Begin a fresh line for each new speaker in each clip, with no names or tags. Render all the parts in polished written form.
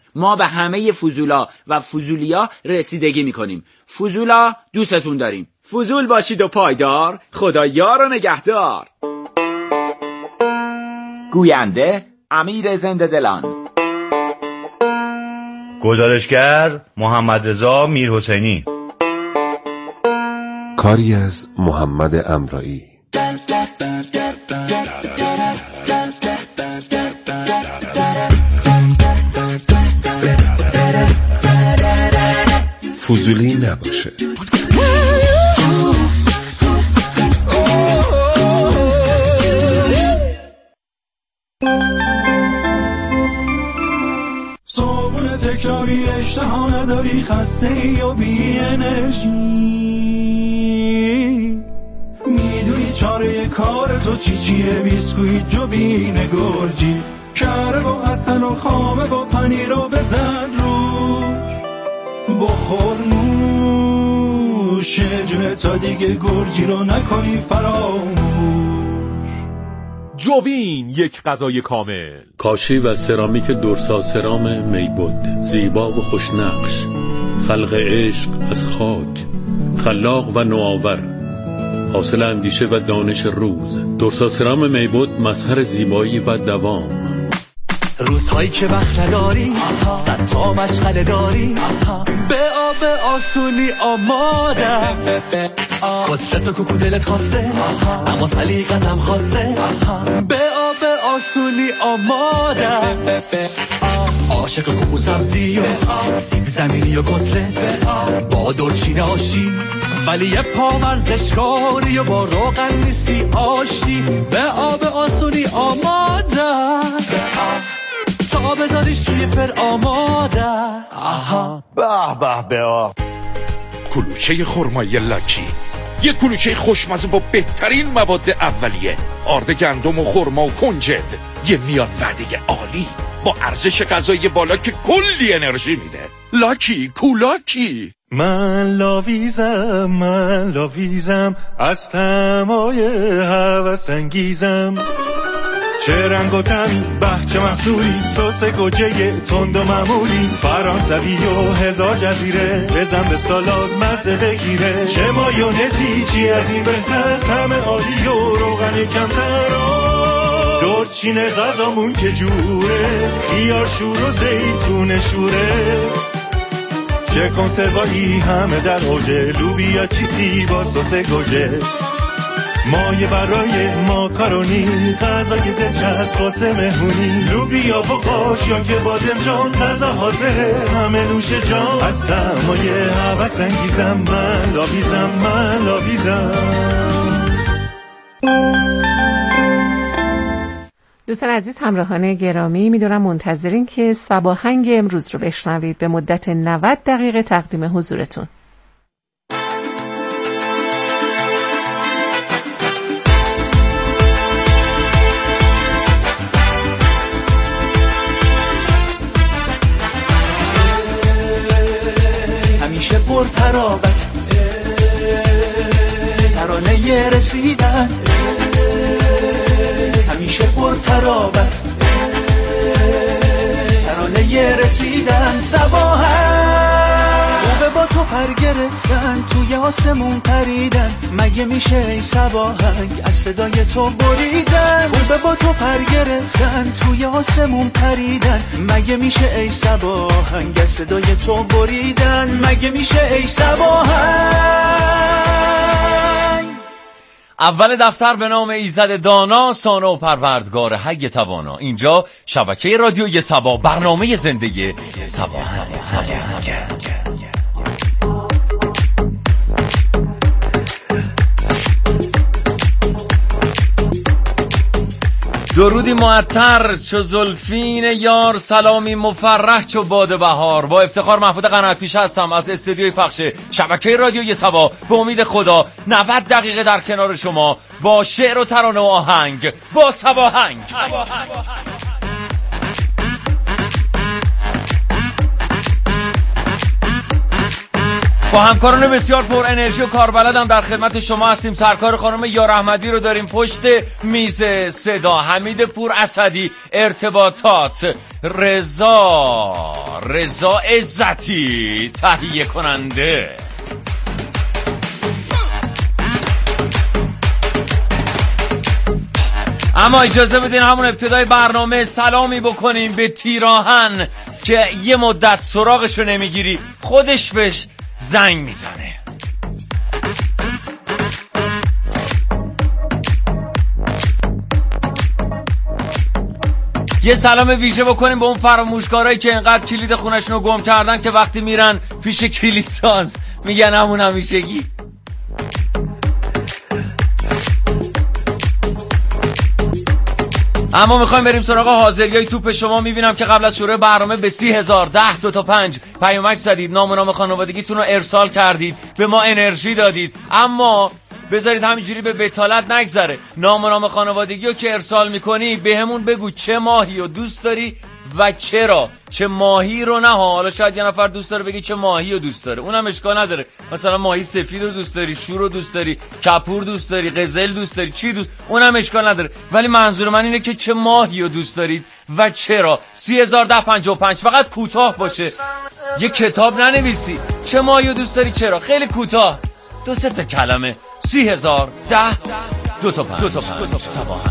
ما به همه فضولا و فضولیا رسیدگی میکنیم. فضولا دوستتون داریم. فضول باشید و پایدار. خدا یار و نگهدار. گوینده امیر زنده دلان.
گزارشگر محمد رضا میرحسینی.
کاری از محمد امرایی. فضولی نباشه.
صبح تکراری اشتها نداری، خسته یا بی انرژی، میدونی چاره کار تو چیه؟ بیسکویت جوبین گرجی، کره با اصل و خامه با پنیر رو بزن روش، بخور نوش جونه تا دیگه گرجی رو نکنی فراموش.
جوبین، یک غذای کامل.
کاشی و سرامیک درسا سرام میبود، زیبا و خوشنقش، خلق عشق از خاک، خلاق و نوآور، حاصل اندیشه و دانش روز. درسا سرام میبود، مظهر زیبایی و دوام.
روزهایی که وقت نداری، صد تا مشغله داری، به آب آسونی آمادم، قدرت و کوکو دلت خواسته، اما سلیقتم خواسته، به آب آسونی آمادم، عاشق کوکو سبزی و سیب زمینی و کتلت، با دورچین آشی، ولی یه پا ورزشکاری و با روغن نیستی آشتی، به آب آسونی آمادم، تا بذاریش توی فر آماده. آها
به به به. کلوچه خرمایی لاکی، یه کلوچه خوشمزه با بهترین مواد اولیه، آرد گندم و خرما و کنجد، یه میان وعده عالی با ارزش غذایی بالا که کلی انرژی میده. لاکی کولاکی.
من لاویزم از تمای هوس انگیزم، چه رنگ و تن بهچه محصولی، سس گوجه تند و معمولی، فرانسوی و هزار جزیره، بزن به سالاد مزه بگیره، چه مایونزی چی از این بهتر، طعم عالی و روغن کمتر، دورچین غذامون که جوره، خیار شور و زیتون شوره، چه کنسروایی همه در اوجه، لوبیا چیتی با سس گوجه، مایه برای ماکارونی، غذای دلچسب واسه مهمونی، لوبیا و قاشق بادمجان، غذا حاضره همه نوش جان، از تمایه هوس انگیزم، من لاویزم.
دوستان عزیز، همراهان گرامی، میدونم منتظرین که صباهنگ امروز رو بشنوید. به مدت 90 دقیقه تقدیم حضورتون.
همیشه پرتراوت، ترانه رسیدن، همیشه پرتراوت، ترانه رسیدن، صباحن خوبه با تو پر گرفتن، توی آسمون پریدن، مگه میشه ای صباحنگ از صدای تو بریدن، خوبه با تو پر گرفتن، توی آسمون پریدن، مگه میشه ای صباحنگ از صدای تو بریدن، مگه میشه ای صباحنگ.
اول دفتر به نام ایزد دانا، سانا و پروردگار حی توانا. اینجا شبکه رادیوی سبا، برنامه زندگی صباهنگ. درودی معطر چو زلفین یار، سلامی مفرح چو باد بهار. با افتخار محمود قنات پیش هستم از استودیوی پخش شبکه رادیوی سبا. به امید خدا 90 دقیقه در کنار شما با شعر و ترانه و آهنگ، با صباهنگ. با همکاران بسیار پر انرژی و کاربلدم در خدمت شما هستیم. سرکار خانم یار احمدی رو داریم پشت میز صدا، حمید پور اسدی ارتباطات، رضا عزتی تهیه کننده. اما اجازه بدین همون ابتدای برنامه سلامی بکنیم به تیراهن که یه مدت سراغشو نمیگیری، خودش بهش زنگ میزنه. یه سلام ویژه بکنیم به اون فراموشکارایی که انقدر کلید خونشون رو گم کردن که وقتی میرن پیش کلیدساز میگن همون همیشگی. اما میخوایم بریم سراغ حاضریای توپ شما. میبینم که قبل از شروع برنامه به 30,010 2 تا 5 پیامک زدید، نام خانوادگیتون رو ارسال کردید، به ما انرژی دادید. اما بذارید همینجوری به بتالت نگذره. نام خانوادگی رو که ارسال میکنی به همون بگو چه ماهی رو دوست داری و چرا. چه ماهی رو نه، حالا شاید یه نفر دوست داره بگی چه ماهی رو دوست داره، اونم اشکال نداره. مثلا ماهی سفید رو دوست داری، شور رو دوست داری، کپور دوست داری، قزل دوست داری، چی دوست، اونم اشکال نداره. ولی منظور من اینه که چه ماهی رو دوست دارید و چرا. 30,010 فقط کوتاه باشه، یه کتاب ننویسی. چه ماهی رو دوست داری چرا، خیلی کوتاه، 2-3 تا کلمه. 30,010 2 تا 5 صباح.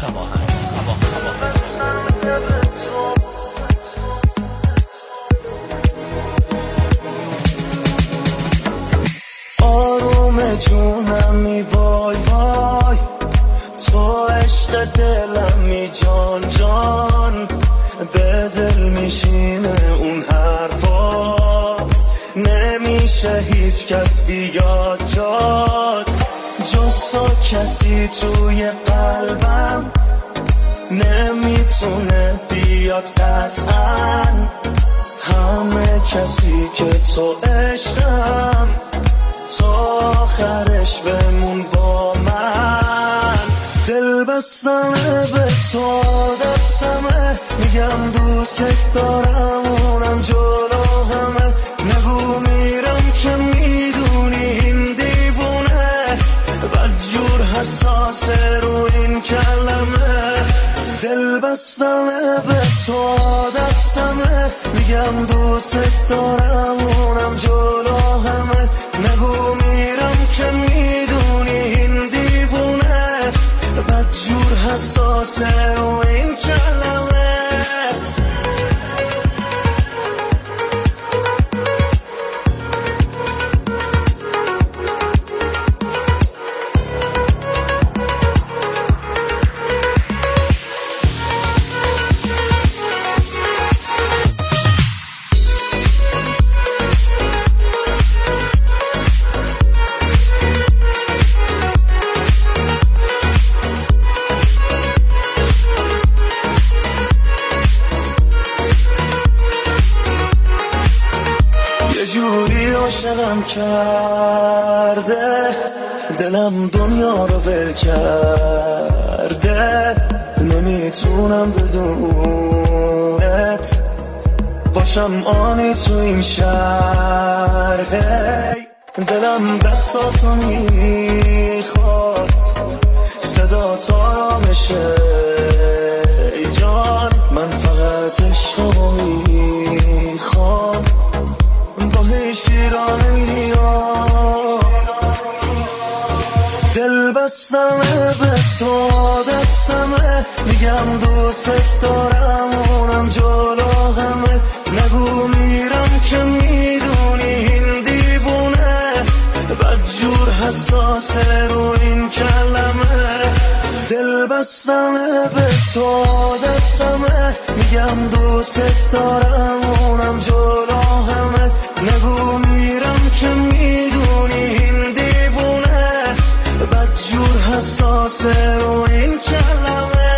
آروم جونمی وای وای، تو عشق دلمی جان جان، به دل میشینه اون حرفات، نمیشه هیچ کس بیاد جات، جز تو کسی توی قلبم نمیتونه بیاد قطعا، همه کسی که تو عشقم، تا آخرش بمون با من. دل بستمه به تو عادتمه، میگم دوست دارم اونم جلو همه، نگو میرم که میدونی این دیوونه، بدجور حساسه رو این کلمه. دل بستمه به تو عادتمه، میگم دوست دارم اونم جلو همه، نگو میرم که میدونی این دیوونه، بدجور حساسه رو این کلمه. عاشقم کرده دلم، دنیا رو ول کرده، نمیتونم بدونت باشم آنی تو این شهر. دلم دستاتو میخواد، صدا تا را میشه ای جان، من فقط عشقو میخوام، با هیچ گیرا نمیام. دل بستمه به تو عادتمه، میگم دوست دارم اونم جلو همه، نگو میرم که میدونی این دیوونه، بدجور حساسه رو این کلمه. دل بستمه به تو عادتمه، میگم دوست دارم اونم جلو همه، نگو میرم که میدونی این دیوونه، بدجور حساسه رو این کلمه.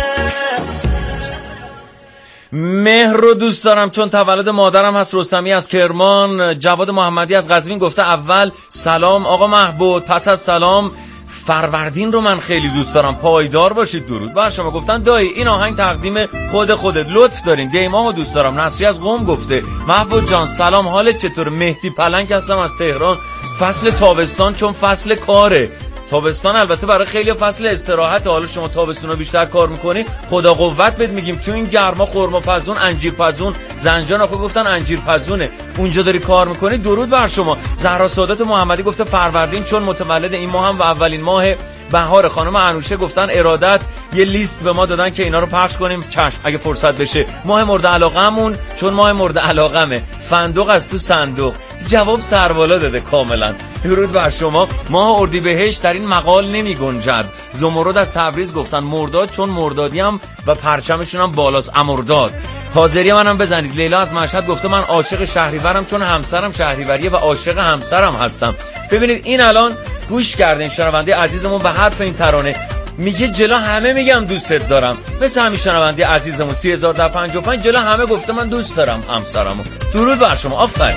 مهر رو دوست دارم چون تولد مادرم هست. رستمی از کرمان. جواد محمدی از قزوین گفته اول سلام آقا محبود، پس از سلام فروردین رو من خیلی دوست دارم، پایدار باشید. درود بر شما. گفتن دایی این آهنگ تقدیم خودت، لطف دارین. دیماهو دوست دارم. نصری از قم گفته محبوب جان سلام، حالت چطور؟ مهدی پلنگ هستم از تهران. فصل تابستان چون فصل کاره. تابستان البته برای خیلی فصل استراحت. حالا شما تابستونو بیشتر کار میکنی، خدا قوت بهت میگیم. تو این گرما خرما پزون، انجیر پزون، زنجان آخه گفتن انجیر پزونه، اونجا داری کار میکنی. درود بر شما. زهرا سعادت محمدی گفته فروردین چون متولد این ماه هم و اولین ماه بهار. خانم انوشه گفتن ارادت یه لیست به ما دادن که اینا رو پخش کنیم. چشم اگه فرصت بشه. ماه مورد علاقمون چون ماه مورد علاقمه. فندق از تو صندوق. جواب سربالا داده کاملا. درود بر شما. ماه اردیبهشت در این مقال نمی گنجد. زمرد از تبریز گفتن مرداد چون مردادی هم و پرچمشون هم بالاست. امرداد. حاضری منم بزنید. لیلا از مشهد گفته من عاشق شهریورم چون همسرم شهریوریه و عاشق همسرم هستم. ببینید این الان گوش کردین شنونده عزیزمون به حرف این ترانه، میگه جلو همه میگم دوستت دارم. مثل همین شنونده عزیزمون 3055 جلو همه گفته من دوست دارم همسرمو. درود بر شما. آفرین.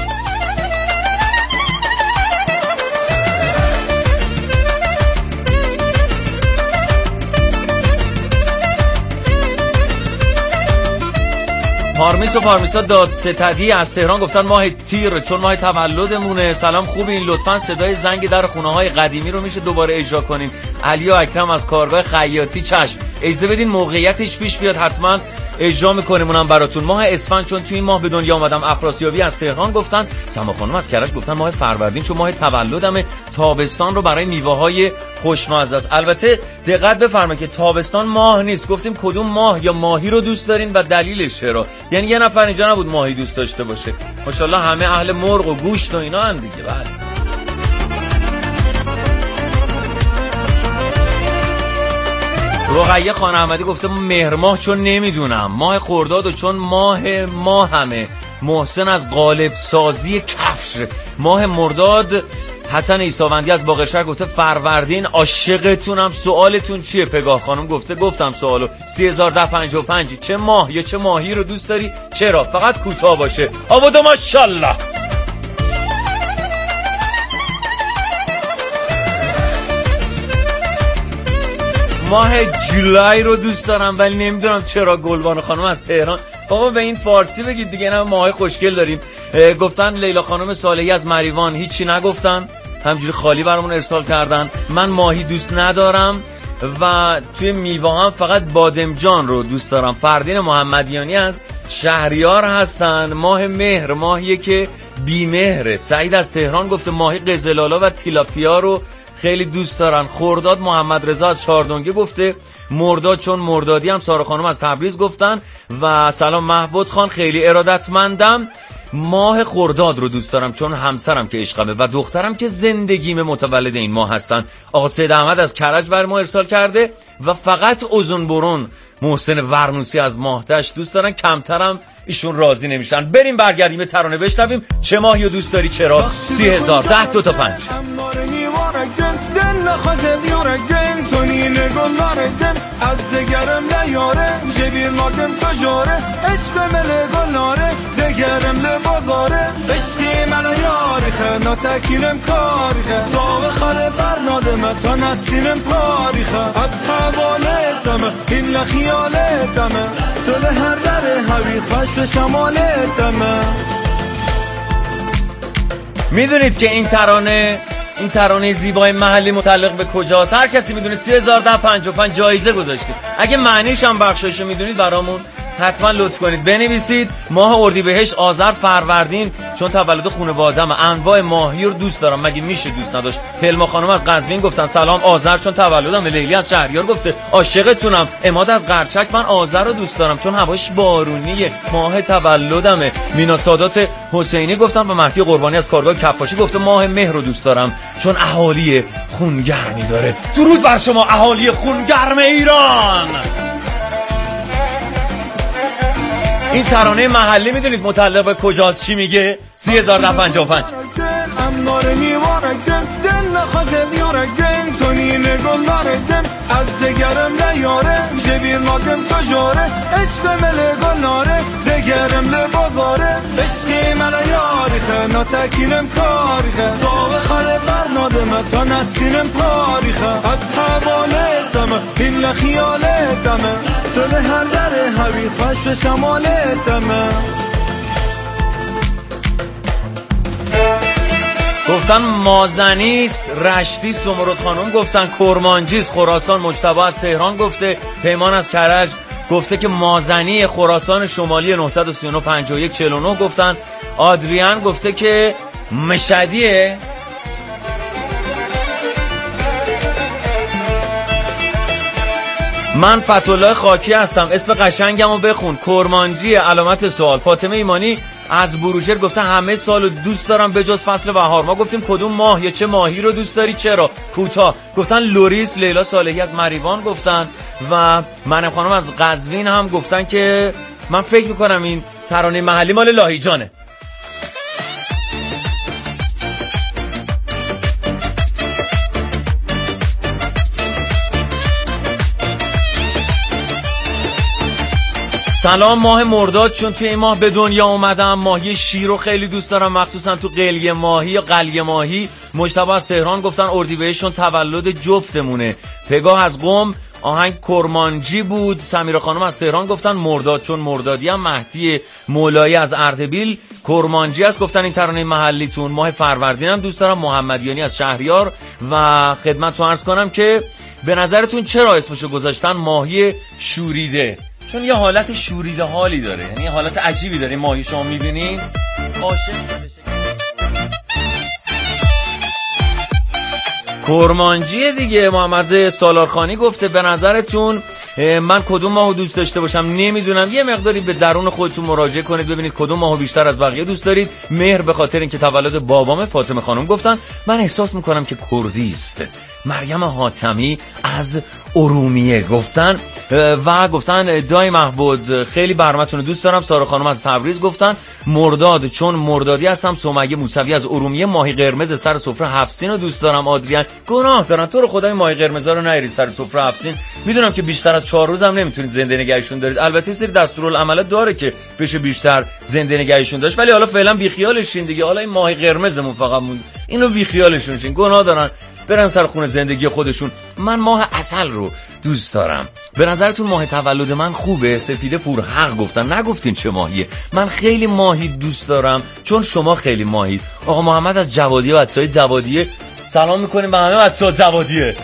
پارمیس و پارمیسا دادستدی از تهران گفتن ماه تیر چون ماه تولدمونه. سلام خوبین؟ لطفاً صدای زنگ در خونه‌های قدیمی رو میشه دوباره اجرا کنین. علی و اکرم از کارگاه خیاطی. چشم اجازه بدین موقعیتش پیش بیاد حتما اجرا میکنیم اونم براتون. ماه اسفند چون توی این ماه به دنیا اومدم. افراسیابی از تهران گفتن. سما خانم از کرج گفتن ماه فروردین چون ماه تولدمه. تابستان رو برای میوه‌های خوشمزه است. البته دقت بفرمایید که تابستان ماه نیست. گفتیم کدوم ماه یا ماهی رو دوست دارین و دلیلش چرا. یعنی یه نفر اینجا نبود ماهی دوست داشته باشه. ماشاءالله همه اهل مرغ و گوشت و اینا ان دیگه. بله. رقیه خان احمدی گفته مهر ماه چون نمیدونم. ماه خرداد و چون ماه همه. محسن از قالب سازی کفش. ماه مرداد. حسن عیساوندی از باقرشهر گفته فروردین عاشقتونم. سوالتون چیه؟ پگاه خانم گفتم سوالو. 3055 چه ماه یا چه ماهی رو دوست داری؟ چرا؟ فقط کوتاه باشه. آباد ماشاءالله. ماه جولای رو دوست دارم ولی نمیدونم چرا. گلبان خانم از تهران. بابا به این فارسی بگید دیگه. نه ماهای خوشگل داریم. گفتن لیلا خانم صالحی از مریوان هیچی نگفتن، همجوری خالی برامون ارسال کردن. من ماهی دوست ندارم و توی میوه هم فقط بادمجان رو دوست دارم. فردین محمدیانی از شهریار هستن. ماه مهر ماهیه که بی مهره. سعید از تهران گفته ماهی قزلالا و تیلاپیا رو خیلی دوست دارن. خرداد محمد رضا از چاردونگه گفته مرداد چون مردادی هم. سارا خانم از تبریز گفتن و سلام محبود خان خیلی ارادتمندم. ماه خرداد رو دوست دارم چون همسرم که عشقمه و دخترم که زندگیم متولد این ماه هستن. آقا سید احمد از کرج بر ما ارسال کرده و فقط اوزون برون محسن ورنوسی از ماهتش دوست دارن. کمترم ایشون راضی نمیشن. بریم برگردیم به ترانه بشنویم. چه ماهی رو دوست داری؟ چرا؟ 30,000 10 2 تا 5
از دگرم لیاره جبیر مادم تجاره عشق ملگاناره دگرم لبازاره عشقی من یاریخه ناتکینم کاریخه داغ خاله برنادمه تا نسینم پاریخه از حوالتمه این لخیالتمه دل هر در هوی خشت شمالتمه.
میدونید که این ترانه زیبای محلی متعلق به کجاست؟ هر کسی میدونه 30,055 جایزه گذاشتیم. اگه معنیش هم بخشایشو میدونید برامون حتما لطف کنید بنویسید. ماه اردیبهشت، آذر، فروردین چون تولد خانواده‌ام. انواع ماهی رو دوست دارم. مگه میشه دوست نداشت؟ پلما خانم از قزوین گفتن سلام آذر چون تولدم. لیلی از شهریار گفته عاشقتونم. اماد از قرچک من آذر رو دوست دارم چون هواش بارونیه. ماه تولدمه. مینا سادات حسینی گفتن و مهدی قربانی از کارگاه کفاشی گفته ماه مهر رو دوست دارم چون اهالی خونگرمی داره. درود بر شما اهالی خونگرم ایران. این ترانه محلی میدونید متعلق به کجاست؟ چی میگه؟ 30,055
از دگرم لیاره جبیر مادم تجاره عشق ملگاناره دگرم لبازاره عشقی من یاری تاریخه ناتکینم کاریخه داغ خاله برنادمه تا نسینم پاریخه از حوالتمه این لخیالتمه تو به هر در هوی خوش به شمالتمه.
گفتن مازنیست، رشتی زمرد خانم گفتن کرمانجیست، خراسان مجتبی از تهران گفته، پیمان از کرج گفته که مازنی خراسان شمالی 939 51 49 گفتن، آدریان گفته که مشهدیه. من فتح‌الله خاکی هستم، اسم قشنگمو بخون، کرمانجی علامت سوال. فاطمه ایمانی از بروجرد گفته همه سالو دوست دارم به جز فصل بهار. ما گفتیم کدوم ماه یا چه ماهی رو دوست داری؟ چرا؟ کوتاه. گفتن لوریس. لیلا صالحی از مریوان گفتن و مریم خانم از قزوین هم گفتن که من فکر میکنم این ترانه محلی مال لاهیجانه. سلام، ماه مرداد چون توی این ماه به دنیا اومدم. ماهی شیر رو خیلی دوست دارم، مخصوصا تو قلیه ماهی یا قلیه ماهی. مجتبی از تهران گفتن اردیبهشتشون تولد جفتمونه. پگاه از قم آهنگ کرمانجی بود. سمیرا خانم از تهران گفتن مرداد چون مردادی هم. مهدی مولایی از اردبیل کرمانجی است گفتن این ترانه محلیتون. ماه فروردین هم دوست دارم. محمدیانی از شهریار و خدمتتون عرض کنم که به نظرتون چرا اسمشو گذاشتن ماهی شوریده؟ چون یه حالت شوریده حالی داره، یعنی یه حالت عجیبی داره. ماهی شما میبینین عاشق شده. کرمانجی دیگه. محمد سالارخانی گفته به نظرتون من کدوم ماهو دوست داشته باشم؟ نمیدونم، یه مقداری به درون خودتون مراجعه کنید ببینید کدوم ماهو بیشتر از بقیه دوست دارید. مهر به خاطر اینکه تولد بابام. فاطمه خانم گفتن من احساس میکنم که کردی است. مریم حاتمی از ارومیه گفتن و گفتن دای محبود خیلی برنامه‌تون رو دوست دارم. سارا خانم از تبریز گفتن مرداد چون مردادی هستم. سمیه موسوی از ارومیه ماهی قرمز سر سفره هفسین رو دوست دارم. آدریان گناه دارن تو رو خدای ماهی قرمزا رو نریز سر سفره هفسین. میدونم که بیشتر از 4 روز هم نمیتونید زنده نگهشون دارید، البته سری دستورالعمل داره که بشه بیشتر زنده نگهشون داشت، ولی حالا فعلا بی خیالشین دیگه. حالا این ماهی قرمزمون فقط موند، اینو بی خیالشون شین. گناه دارن برن سر خونه زندگی خودشون. من ماه عسل رو دوست دارم. به نظرتون ماه تولد من خوبه؟ سپیده پور حق گفتن، نگفتین چه ماهیه. من خیلی ماهی دوست دارم چون شما خیلی ماهید. آقا محمد از جوادیه و بچه‌های جوادیه سلام میکنیم به همه بچه‌ها جوادیه.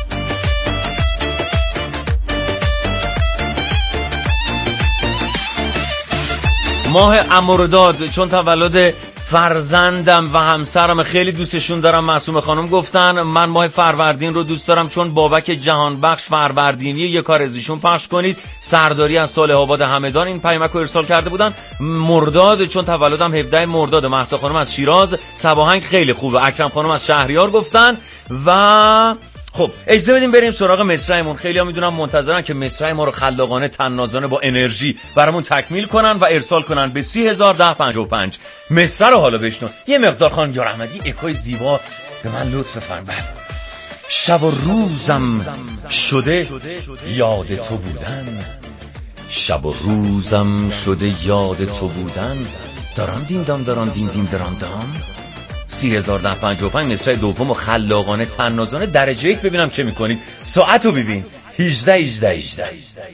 ماه امرداد چون تولد فرزندم و همسرم خیلی دوستشون دارم. معصومه خانم گفتن من ماه فروردین رو دوست دارم چون بابک جهانبخش فروردینی یه کار ازشون پخش کنید. سرداری از صالح آباد همدان این پیامک رو ارسال کرده بودن. مرداد چون تولدم 17 مرداد. مهسا خانم از شیراز سباهنگ خیلی خوبه. اکرم خانم از شهریار گفتن و خب اجازه بدیم بریم سراغ مصرعمون. خیلی ها میدونم منتظرن که مصرع ما رو خلاقانه طنازانه با انرژی برامون تکمیل کنن و ارسال کنن به 301055. مصرع رو حالا بشنو. یه مقدار خانم یار احمدی اکوی زیبا به من لطف فرمایید. شب و روزم شده یاد تو بودن، شب و روزم شده یاد تو بودن، دارم دیم دام دارم دیم دیم دارم دام. 301055 مصرع دوم و خلاقانه طنازانه درجه 1. ببینم چه میکنید. ساعت رو ببین 18.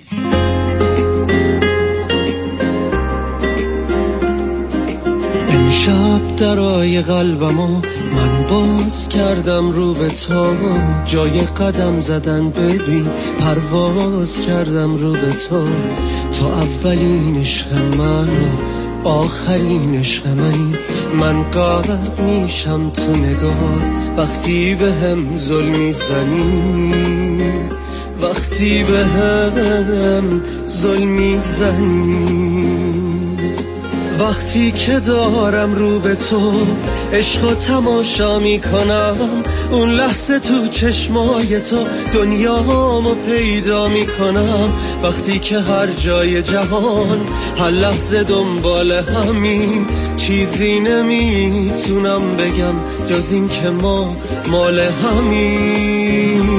امشب درای قلبمو من باز کردم رو به تو، جای قدم زدن ببین پرواز کردم رو به تو. تو اولین عشق من و آخرین عشق منی، من غرق میشم تو نگات وقتی به هم ظلم میزنی، وقتی به هم ظلم میزنی. وقتی که دارم رو به تو عشق و تماشا میکنم، اون لحظه تو چشمای تو دنیامو پیدا میکنم. وقتی که هر جای جهان هر لحظه دنبال همین، چیزی نمیتونم بگم جز این که ما مال همین.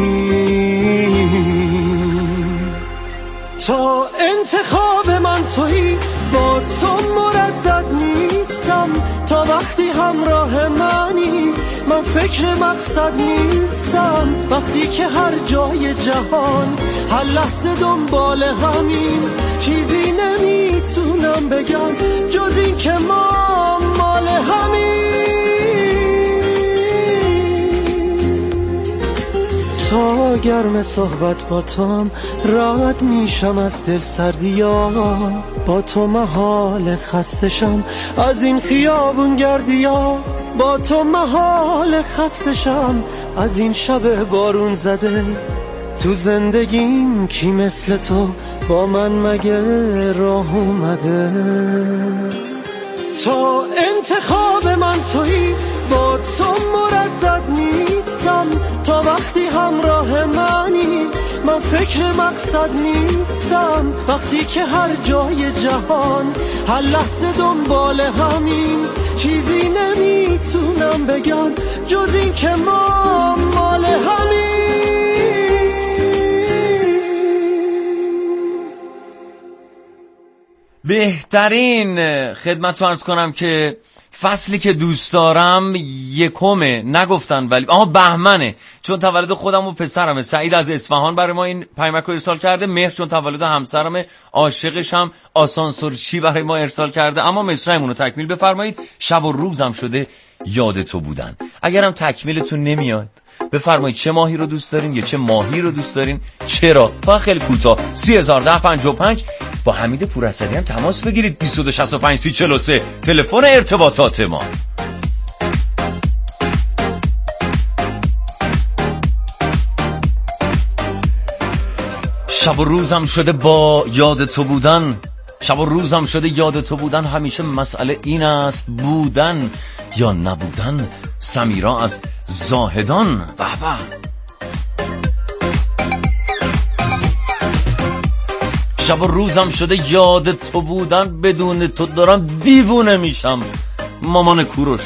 تا انتخاب من تویی، با تو مردد نیستم. تا تا وقتی همراه منی من فکر مقصد نیستم، وقتی که هر جای جهان هر لحظه دنبال همین چیزی نمیتونم بگم جز این که ما مال همین. تا گرم صحبت با توام راحت میشم از دل سردیا، با تو محال خستشم از این خیابون گردیا، با تو محال خستشم از این شب بارون زده. تو زندگیم کی مثل تو با من مگه راه اومده؟ تا انتخاب من تویی با تو مردد نیستم، تا وقتی همراه منی من فکر مقصد نیستم، وقتی که هر جای جهان هر لحظه دنبال همین چیزی نمیتونم بگم جز این که ما مال همین.
بهترین خدمت رو عرض کنم که فصلی که دوست دارم یکمه، نگفتن ولی بهمنه، چون تولد خودم و پسرمه. سعید از اصفهان برای ما این پیامک رو ارسال کرده. مهر چون تولد همسرمه، عاشقش هم آسانسورچی برای ما ارسال کرده. اما مصرعمون رو تکمیل بفرمایید. شب و روزم شده یاد تو بودن. اگرم تکمیلتون نمیاد بفرمایید چه ماهی رو دوست دارین یا چه ماهی رو دوست دارین، چرا. فقط خیلی کوتاه 301055 با حمید پوراسدی هم تماس بگیرید. 2265 تلفن ارتباطات ما. شب و روزم شده با یاد تو بودن، شب و روزم شده یاد تو بودن، همیشه مسئله این است بودن یا نبودن. سمیرا از زاهدان. به به. شب و روزم شده یاد تو بودن، بدون تو دارم دیوونه میشم. مامان کوروش.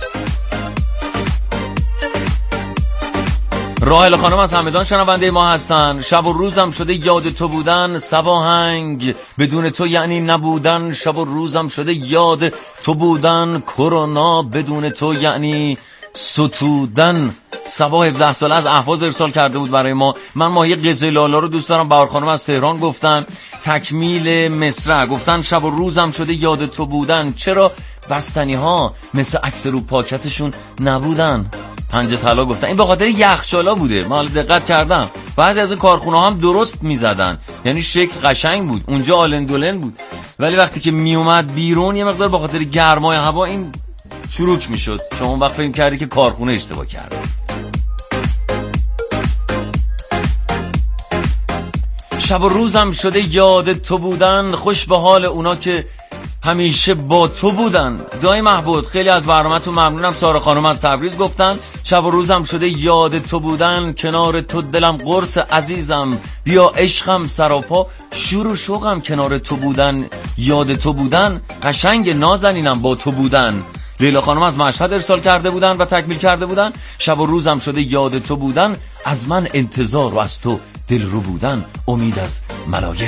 راحل خانم از همدان شنونده ما هستن. شب و روزم شده یاد تو بودن، سواهنگ بدون تو یعنی نبودن. شب و روزم شده یاد تو بودن، کرونا بدون تو یعنی ستودن. سبا 17 ساله از اهواز ارسال کرده بود برای ما. من ماهی قزلالا رو دوست دارم. بهار خانم از تهران گفتن تکمیل مصرع، گفتن شب و روزم شده یاد تو بودن، چرا بستنی ها مثل عکس رو پاکتشون نبودن. پنج طلا گفتن این به خاطر یخچالا بوده. من دقت کردم بعضی از کارخونه ها هم درست میزدن، یعنی شکل قشنگ بود، اونجا آلندولن بود، ولی وقتی که میومد بیرون یه مقدار به خاطر گرمای هوا این چروک میشد. شما اون وقت فکر کردی که کارخونه اشتباه کرده. شب و روزم شده یاد تو بودن، خوش به حال اونا که همیشه با تو بودن. دایی محبود خیلی از برنامه‌تون ممنونم. سارا خانم از تبریز گفتن شب و روزم شده یاد تو بودن، کنار تو دلم قرص عزیزم، بیا عشقم سراپا شور و شوقم، کنار تو بودن یاد تو بودن، قشنگ نازنینم با تو بودن. لیلا خانم از مشهد ارسال کرده بودن و تکمیل کرده بودن شب و روزم شده یاد تو بودن، از من انتظار و از تو دل رو بودن، امید از ملایر.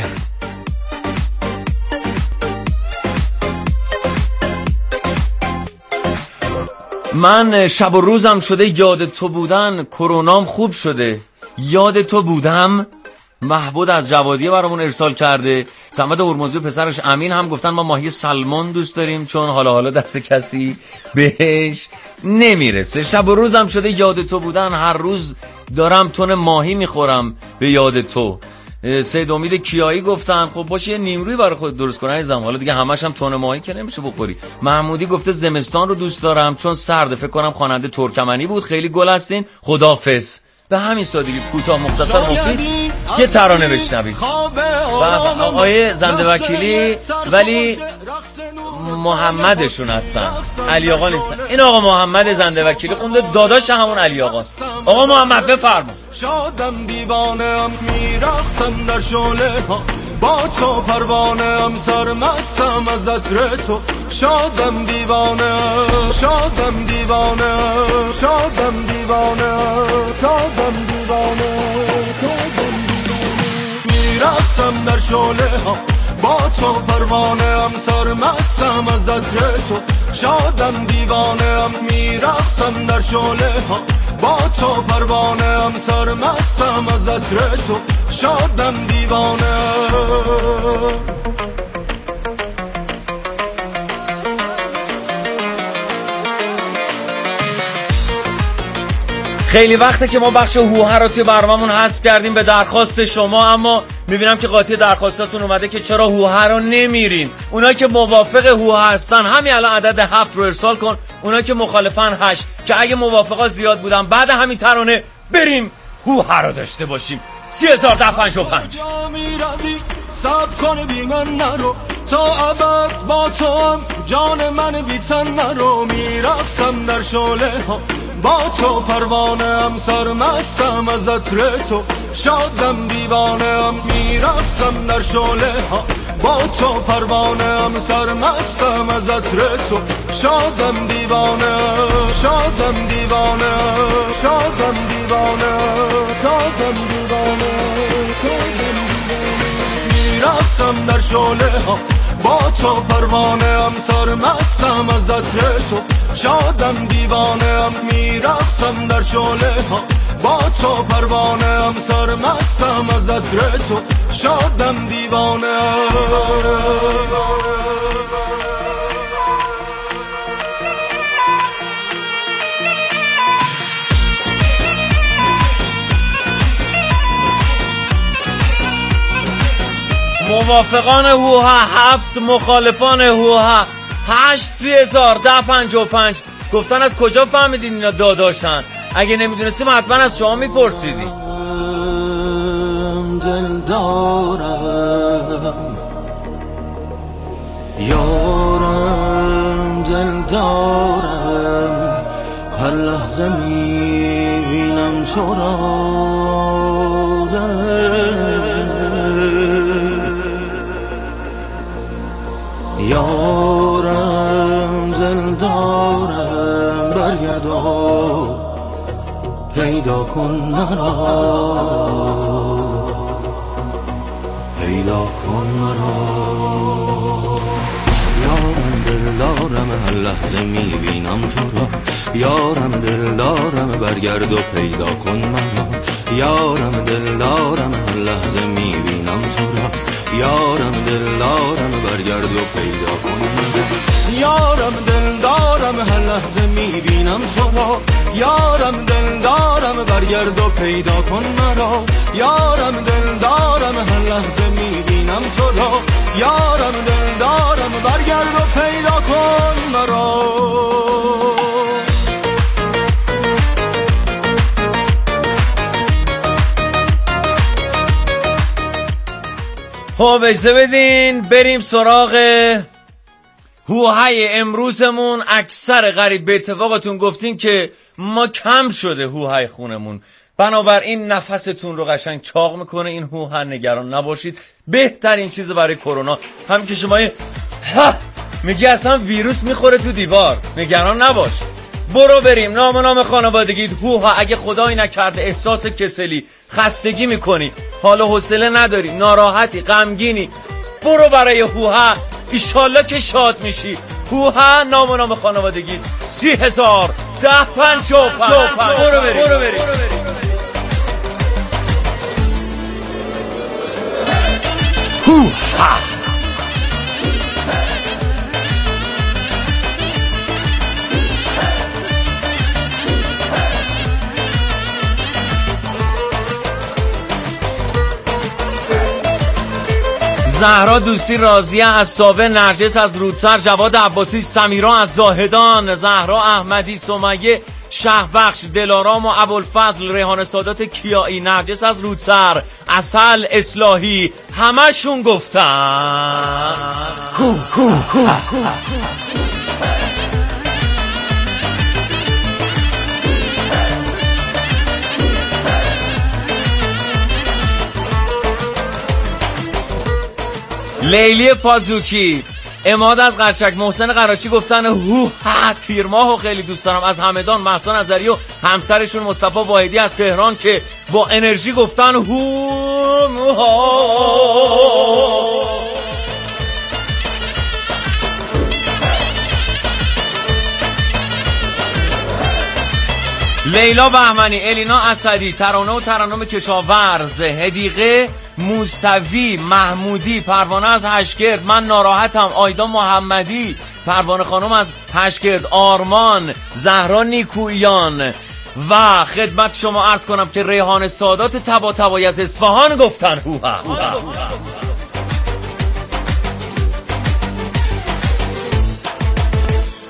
من شب و روزم شده یاد تو بودن، کرونام خوب شده یاد تو بودم. محبود از جوادیه برامون ارسال کرده. صمد هرمزی و پسرش امین هم گفتن ما ماهی سلمون دوست داریم چون حالا دست کسی بهش نمیرسه. شب و روزم شده یاد تو بودن، هر روز دارم تن ماهی میخورم به یاد تو. سید امید کیایی گفتن خب باشه یه نیمروی برای خود درست کنن زمان، حالا دیگه همش هم تن ماهی که نمیشه بخوری. محمودی گفته زمستان رو دوست دارم چون سرده، فکر کنم خواننده ترکمنی بود. خیلی گل هستین، خدافظ. به همین سادگی کوتاه مختصر مفید یه ترانه بشنوید. آقای زنده وکیلی ولی محمدشون هستن، علی آقا نیستن. این آقا محمد زنده وکیلی خونده، داداش همون علی آقاست. آقا محمد بفرما.
شادم دیوانم میرقصم در شعله ها، با تو پروانم سرمستم از عطر تو. شادم دیوانه شادم دیوانه شادم دیوانه شادم دیوانه میرقصم در شعله ها، با تو پروانه ام سرمستم از عطر تو شادم دیوانه ام میرقصم در شعله ها با تو پروانه ام سرمستم از عطر تو شادم دیوانه
خیلی وقته که ما بخش هوها رو توی برنامه‌مون حذف کردیم به درخواست شما، اما میبینم که قاطی درخواستاتون اومده که چرا هوها رو نمیرین. اونایی که موافق هوها هستن همین الان عدد 7 رو ارسال کن، اونایی که مخالفن 8، که اگه موافقا زیاد بودن بعد همین ترانه بریم هوها رو داشته باشیم. 30,055
سب کنه بی من نرو تا ابد با تو هم جان من بی تن نرو میرقصم در شعله ها با تو پروانه ام سرمستم از عطر تو شادم دیوانه ام میرقصم در شعله ها با تو پروانه ام سرمستم از عطر تو شادم دیوانه شادم دیوانه شادم دیوانه شادم دیوانه میرقصم در شعله ها با تو پروانه ام سرمستم از عطر تو شادم دیوانه ام میرقصم در شعله ها با تو پروانه ام سرمستم از عطر تو شادم دیوانه
موافقان هوها 7، مخالفان هوها 8. 30,055 گفتن از کجا فهمیدین اینا داداشن؟ اگه نمیدونستیم حتما از شما میپرسیدیم.
دل دارم یارم دل دارم هر لحظه میبینم تو را یارم دل دارم برگرد و پیدا کن مرا پیدا کن مرا یارم دل دارم هر لحظه میبینم تو را یارم دل دارم برگرد و پیدا کن مرا یارم دل دارم هر لحظه میبینم تو را یارم دل دارم برگرد و پیدا کن
یارم دل دارم هر لحظه میبینم تو را یارم دل دارم برگرد و پیدا کن مرا یارم دل دارم هر لحظه میبینم تو را یارم دل دارم برگرد و پیدا کن مرا
خب اجازه بدین بریم سراغ هوهای امروزمون. اکثر غریب به اتفاقتون گفتین که ما کم شده هوهای خونمون، بنابراین نفستون رو قشنگ چاق میکنه این هوها. نگران نباشید، بهترین چیز برای کرونا همین که شما میگی اصلا ویروس میخوره تو دیوار، نگران نباش. برو بریم نام خانوادگی هوها. اگه خدایی نکرده احساس کسلی خستگی میکنی، حال و حوصله نداری، ناراحتی، غمگینی، برو برای هوها، ایشالله که شاد میشی. هوها نام خانوادگی 30,055 برو بریم. هوها زهرا دوستی، راضیه از ساوه، نرجس از رودسر، جواد عباسی، سمیرا از زاهدان، زهرا احمدی، سمیه شهبخش، دلارام و ابوالفضل، ریحان سادات کیایی، نرجس از رودسر، عسل اصلاحی، همشون گفتن لیلی پازوکی، اماد از قرچک، محسن قراچی گفتن هوها تیرماهو خیلی دوست دارم. از همدان مهسا نظری و همسرشون مصطفی واحدی از تهران که با انرژی گفتن هوها. لیلا بهمنی، الینا اسدی، ترانه و ترنم کشاورز، هدیقه موسوی، محمودی، پروانه از هشگرد، من ناراحتم، آیدا محمدی، پروانه خانم از هشگرد، آرمان، زهرا نیکویان و خدمت شما عرض کنم که ریحان سادات طباطبایی از اصفهان گفتن هوها.